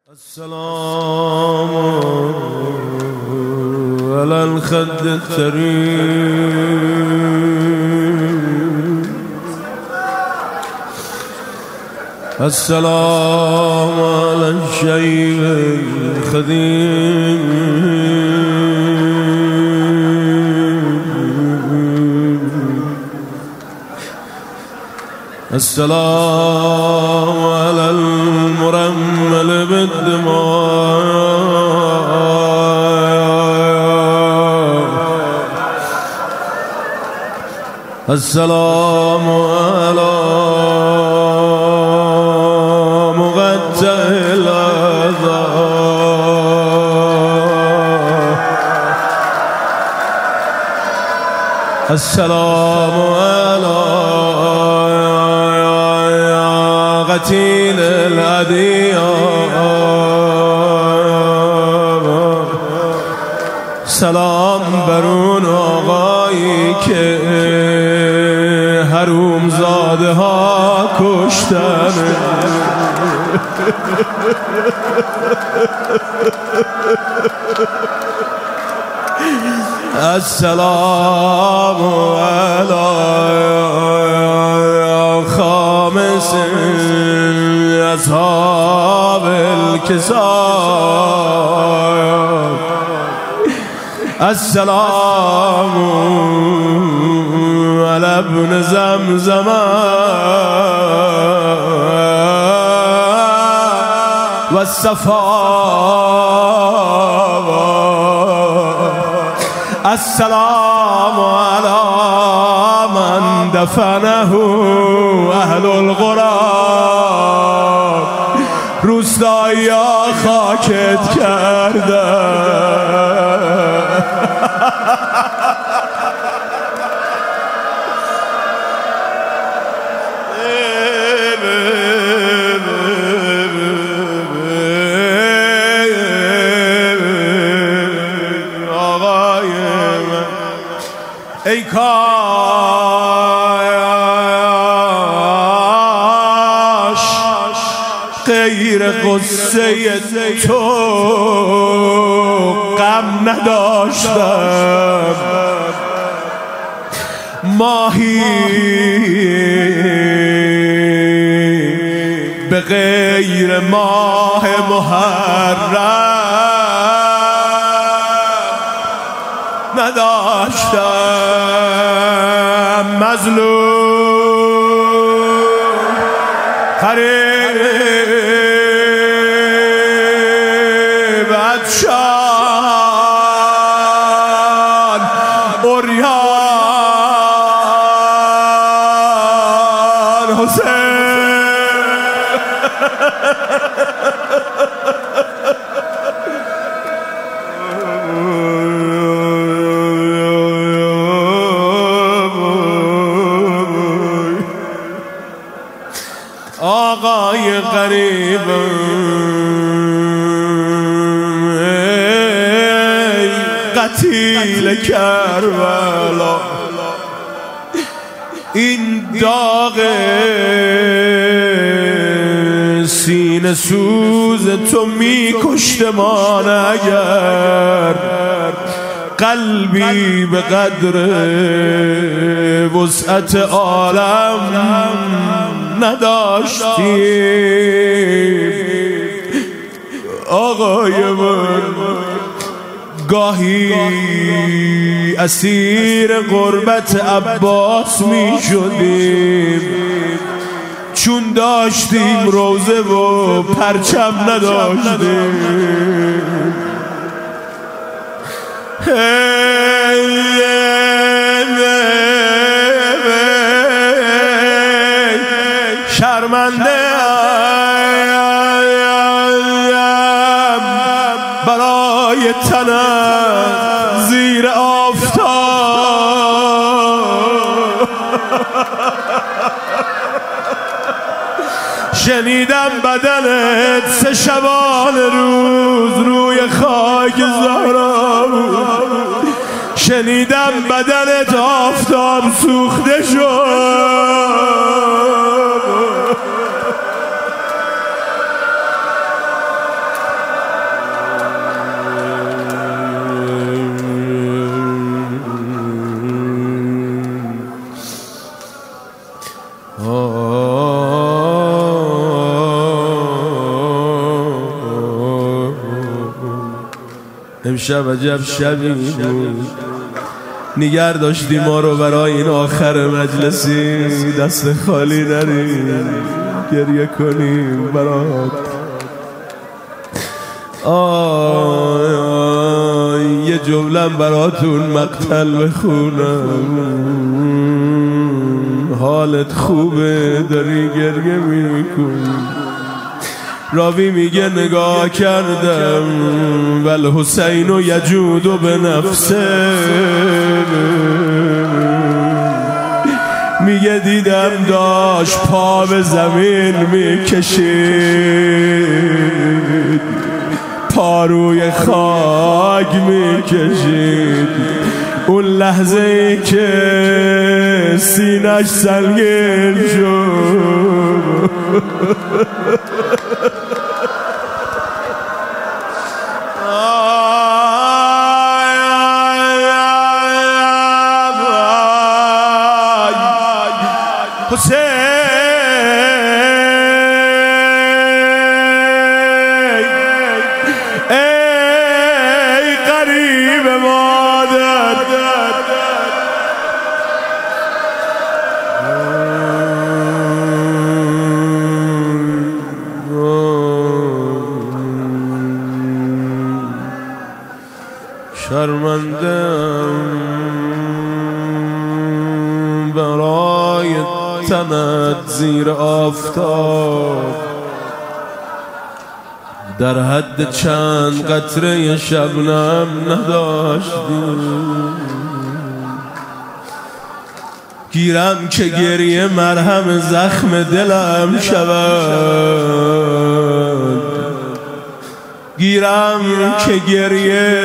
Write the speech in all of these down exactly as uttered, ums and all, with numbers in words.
السلام على الخد الثريد، السلام على الشيخ الخديم، السلام على المرمل بالدماء، السلام على مقطع الأعضاء، السلام على قتيل الادیان، سلام برون آقایی که حروم زاده ها کشتن، السلام علی خامس اصحاب الكساء، السلام على ابن زمزم والصفا، السلام على من دفنه اهل الغراب، روستایی ها خاکت کرده، ای کاش غیر غصه تو غم نداشتم، ماهی به غیر ماه محرم نداشتم، مظلوم غریب عطشان عریان حسین، آقای غریب قتیل کربلا، این داغ سینه سوز تو می کشتمان، اگر قلبی به قدر وسعت عالم نداشتی، آقای من گاهی اسیر غربت عباس می شدیم، چون داشتیم روزه و پرچم نداشتیم، شرمنده برای تنم زیر آفتاب، شنیدم بدنت سه شبانه روز روی خاک زهرا بود، شنیدم بدنت آفتاب سوخته شد، امشب عجب شبی بود، نگر داشتی ما رو برای این آخر مجلسی، دست خالی نریم گریه کنیم برات. آی آی یه جملم براتون مقتل بخونم، حالت خوبه داری گریه میکنی. راوی میگه نگاه کردم ول حسین و یجود به نفسه، میگه دیدم داشت پا به زمین میکشید، پا روی خاک میکشید. اون لحظه ای که سینش سنگین شد، حسین ای قریب مادر، شرمنده‌ام برای تنت زیر آفتاب، در حد چند قطره شبنم نداشتی. گیرم که گریه مرهم زخم دلم شود، گیرم که گریه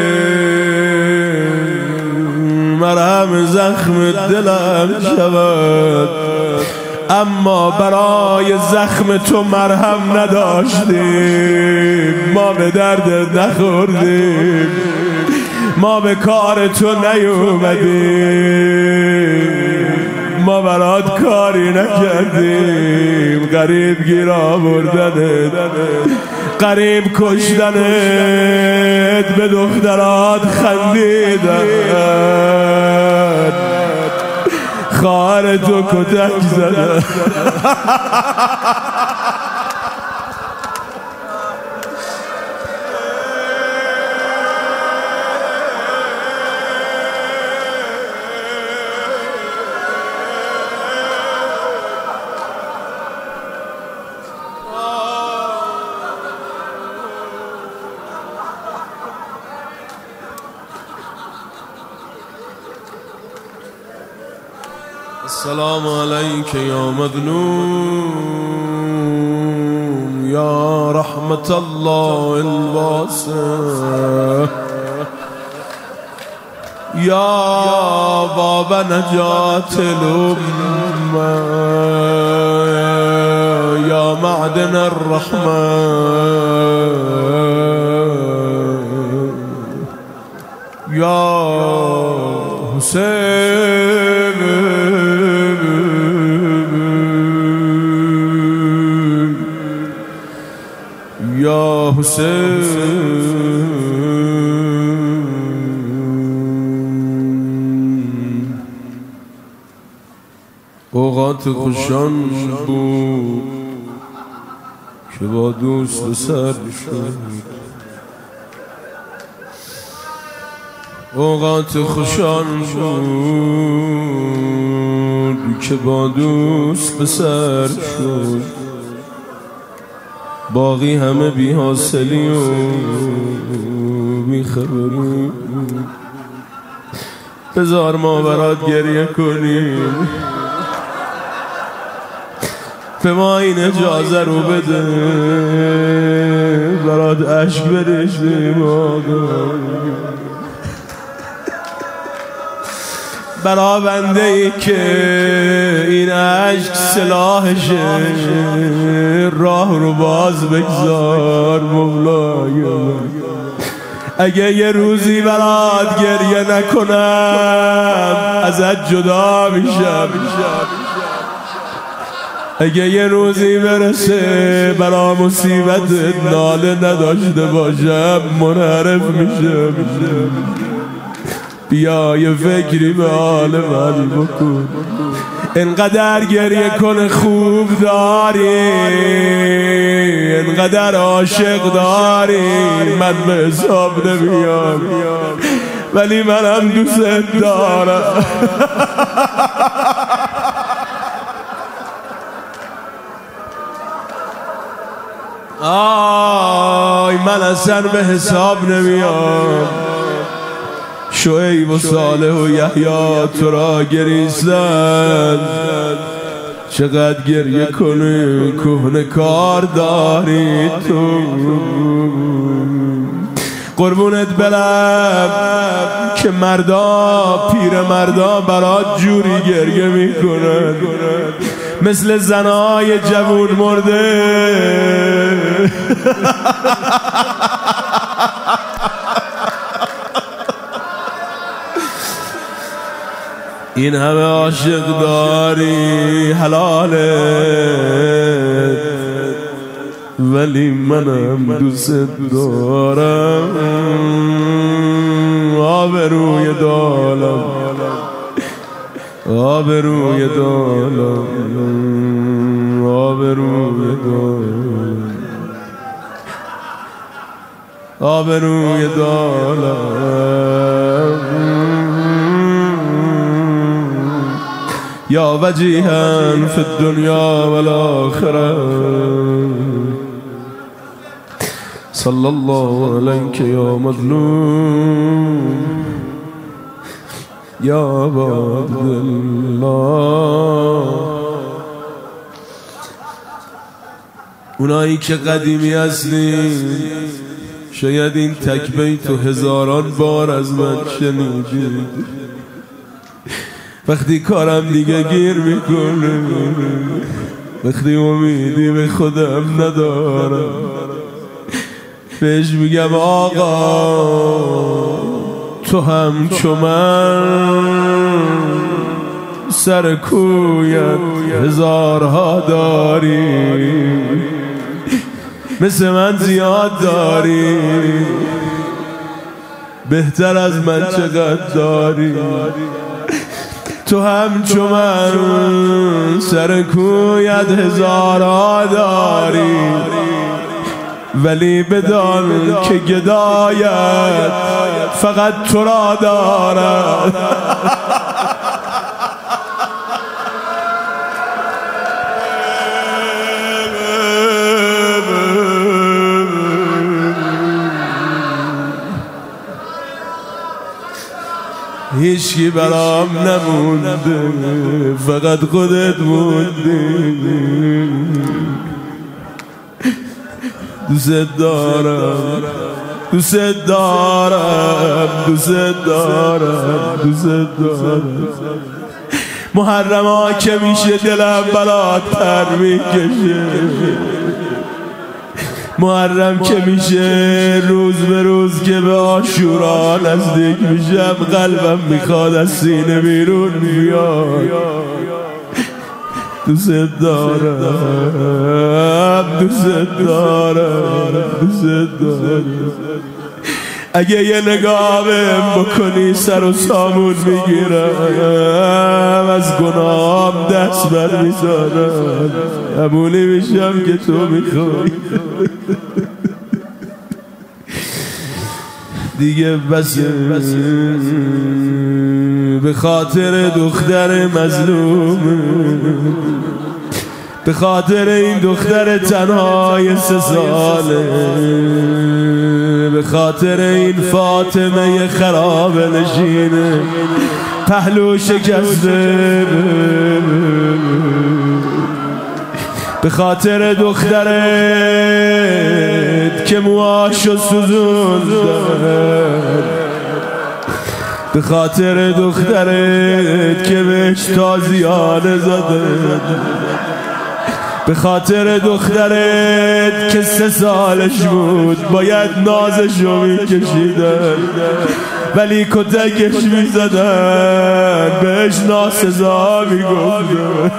مرهم زخم دلم شود، اما برای زخم تو مرهم نداشتیم. ما به درد نخوردیم، ما به کار تو نیومدیم، ما برات کاری نکردیم. غریب گیر آوردنت، غریب کشتنت، به دخترات خندیدن، خواهر تو کتک زدن. السلام عليك يا مظلوم يا رحمة الله الواسع، يا باب نجاة الأمة، يا معدن الرحمة، يا حسين يا حسين. اوقات خوشان بود که با دوست سر شد، اوقات خوشان بود که با دوست به سر شد، باقی همه بی حاصلی و بی خبری. بذار ما برات گریه کنیم، به ما این اجازه رو بده، برات عشق بریزیم آقا، برا بنده ای که این عشق سلاحشه، راه رو باز بگذار مولای. اگه یه روزی برات گریه نکنم ازت جدا میشم، اگه یه روزی برسه برا مصیبت ناله نداشته باشم منحرف میشم. بیا یه فکری به حال من بکن، انقدر گریه کن خوب داری، انقدر عاشق داری، من به حساب نمیام ولی منم دوست دارم. آی من اصلا به حساب نمیام. شعیب و صالح و یحیی تو را گریستن، چقدر گریه کنی کهنه کار داری تو. قربونت برم که مردا پیر مردا برات جوری گریه میکنن مثل زنای جوون مرده. این همه عاشق داری حلاله ولی منم دوست دارم. آبروی دالم آبروی دالم آبروی دالم آبروی دالم. یا وجیها فی الدنیا والآخرة صلی الله علیک یا مظلوم یا عباد الله. اونایی که قدیمی هستین شاید این تک بیتو هزاران بار از من شنیدید. وقتی کارم دیگه گیر میکنه، وقتی امیدی به خودم ندارم، بهش میگم آقا تو هم چو من سر کویت هزارها داری، مثل من زیاد داری، بهتر از من چقدر داری. تو هم چو من سر کویت هزارها داری، ولی بدان که گدایت فقط تو را دارد. هیچکی برام نمونده، فقط خودت موندی. دوست دارم دوست دارم دوست دارم دوست دارم. محرم ها که میشه دلم بلاتر میکشه، محرم که میشه روز به روز که به عاشورا نزدیک میشم قلبم میخواد از سینه بیرون بیاد. دوست دارم دوست دارم دوست دارم. اگه یه نگاه بهم بکنی سر و سامون میگیرم، از گناهم دست بر میزنم، همونی میشم که تو میخوای. دیگه بس به خاطر دختر مظلوم، به خاطر این دختر تنهای سه ساله، به خاطر این فاطمه خراب نشینه پهلو شکسته، به خاطر دخترت که موهاشو سوزوندن، به خاطر دخترت که بهش تازیانه زدن، به خاطر دخترت که سه سالش بود باید نازشو میکشیدن ولی کتکش میزدن. من بهش ناسزا میگفتم.